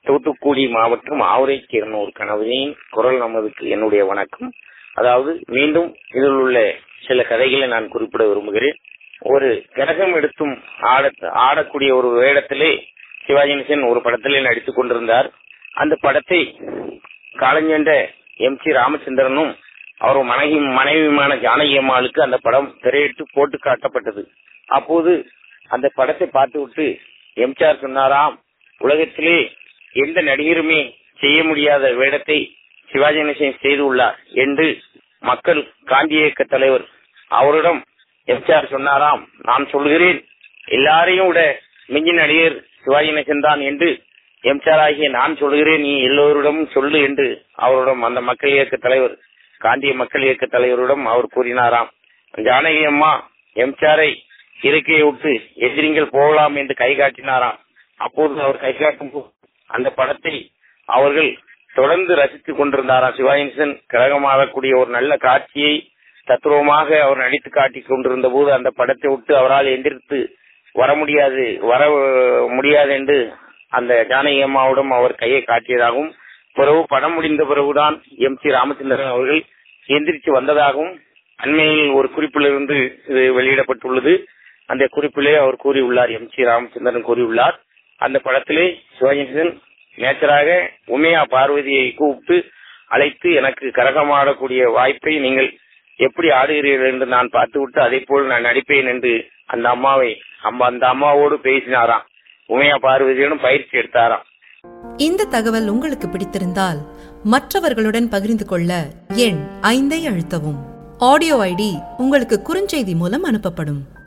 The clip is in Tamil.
தூத்துக்குடி மாவட்டம் ஆவரைச் சேர்ந்த ஒரு கணவனின் குரல் நமதுக்கு என்னுடைய வணக்கம். அதாவது மீண்டும் இதில் உள்ள சில கதைகளை நான் குறிப்பிட விரும்புகிறேன். ஒரு கிரகம் எடுத்தும் ஆடக்கூடிய ஒரு வேடத்திலே சிவாஜி கணேசன் ஒரு படத்திலே நடித்துக் கொண்டிருந்தார். அந்த படத்தை காலஞ்சென்ற எம்.சி. ராமச்சந்திரனும் அவர் மனைவியுமான ஜானகி அம்மாளுக்கு அந்த படம் திரையிட்டு போட்டு காட்டப்பட்டது. அப்போது அந்த படத்தை பார்த்துவிட்டு எம்.ஜி.ஆர். சொன்னாராம், உலகத்திலே எந்த நடிகருமே செய்ய முடியாத வேடத்தை சிவாஜி கணேசன் செய்துள்ளார் என்று மக்கள் காந்தி இயக்க தலைவர் அவரிடம் எம்.ஜி.ஆர். சொன்னாராம், நான் சொல்கிறேன் எல்லாரையும் விட மிஞ்சி நடிகர் சிவாஜி கணேசன் தான் என்று எம்.ஜி.ஆர். ஆகிய நான் சொல்கிறேன், நீ எல்லோரிடமும் சொல்லு என்று அவரிடம் அந்த மக்கள் இயக்க தலைவர் காந்திய மக்கள் இயக்க தலைவரிடம் அவர் கூறினாராம். ஜானகி அம்மா எம்.ஜி.ஆரை இருக்கையை விட்டு எதிரிங்கள் போகலாம் என்று கை காட்டினாராம். அப்போது அவர் கை காட்டும் அந்த படத்தை அவர்கள் தொடர்ந்து ரசித்துக் கொண்டிருந்தாராம். சிவாஜி கணேசன் கிரகமாகக்கூடிய ஒரு நல்ல காட்சியை தத்துவமாக அவர் நடித்து காட்டிக் கொண்டிருந்த போது அந்த படத்தை விட்டு அவரால் எந்திரித்து வர முடியாது என்று அந்த ஜானகி அம்மாவிடம் அவர் கையை காட்டியதாகவும், பிறகு படம் முடிந்த பிறகுதான் எம்.சி. ராமச்சந்திரன் அவர்கள் எந்திரிச்சு வந்ததாகவும் அண்மையில் ஒரு குறிப்பிலிருந்து இது வெளியிடப்பட்டுள்ளது. அந்த குறிப்பிலே அவர் கூறியுள்ளார், எம்.சி. ராமச்சந்திரன் கூறியுள்ளார். அந்த படத்திலே சிவாஜி கணேசன் நேச்சராக உமையா பார்வதியை கூப்பிட்டு அழைத்து, எனக்கு கரகமாடக்கூடிய வாய்ப்பை நீங்கள் எப்படி ஆடுகிறீர்கள் என்று நான் பார்த்துவிட்டு அதே போல் நான் நடிப்பேன் என்று அந்த அம்மாவோடு பேசினாராம். உமையா பார்வதியுடன் பயிற்சி எடுத்தாராம். இந்த தகவல் உங்களுக்கு பிடித்திருந்தால் மற்றவர்களுடன் பகிர்ந்து கொள்ள எண் 5 அழுத்தவும். ஆடியோ ஐடி உங்களுக்கு குறுஞ்செய்தி மூலம் அனுப்பப்படும்.